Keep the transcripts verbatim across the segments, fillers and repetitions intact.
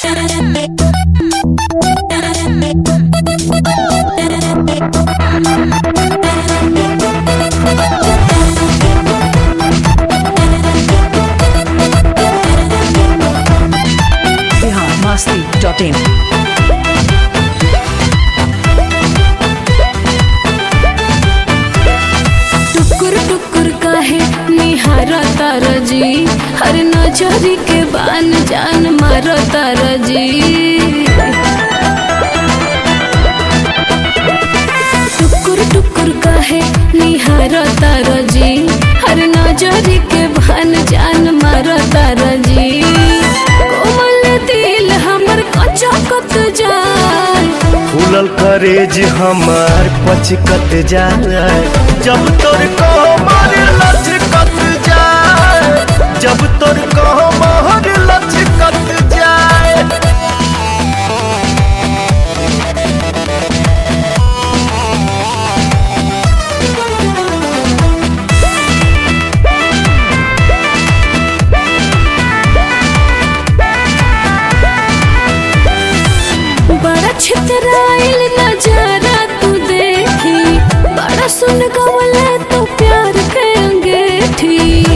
biharmasti.in टुकुर टुकुर काहे निहारा तारा जी, हर नजरी के बान जान मारा तारा जी। टुकुर टुकुर काहे निहारा तारा जी, हर नजरी के बान जान मारा तारा जी। कोमल दिल हमर कचकत जाए, फूलल करेज हमार पचकत जाए, जब तोर कमर लचकत जाए, जब तोर कमर लचकत जाए। बड़ा छितराइल नजारा तू देखी, बड़ा सुन गवले तो प्यार के अंगेठी।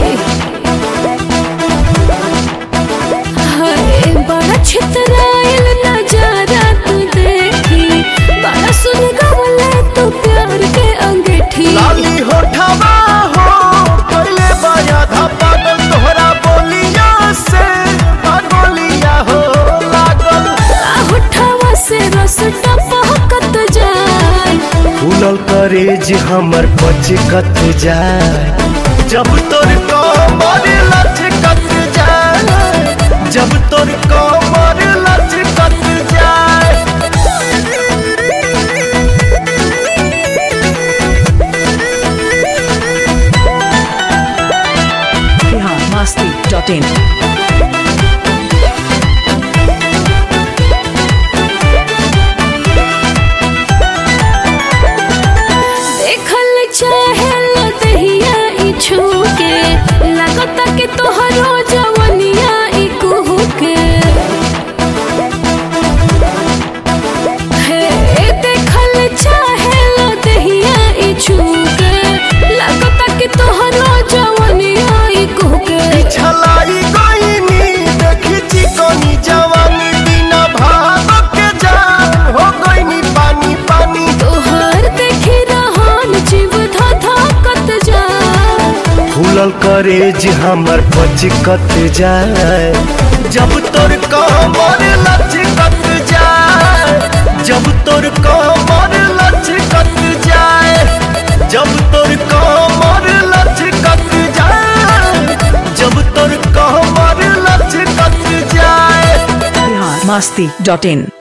हाय बड़ा छितराइल नजारा तू देखी, बड़ा सुन गवले तो प्यार के अंगेठी। लाली होठवा हो पहले बाया था पागल तोहरा बोलिया से, पागलिया हो लागल होठवा से रस टपकत जाए, फूलल करेज हमर पचकत जाए, जब तोर कमर लचकत जाए, जब तोर कमर लचकत जाए। biharmasti.in देखल चाहे लतहिया ई छूके, लागता कि तोहरो जवनिया ई कुहुके। हे देखल चाहे लतहिया ई छूके, लागता कि तोहरो जवनिया ई कुहुके। छलाई गईनी देखी चिकनी जवानी, बिना भाव के जान हो गईनी पानी पानी। तोहर देखी रहन जीव धधकत जाए, फूलल करेज हमर पचकत जाए, जब तोर कमर लचकत जाए, जब तोर कमर लचकत जाए, जब तोर कमर लचकत जाए, जब तोर कमर लचकत जाए। biharmasti.in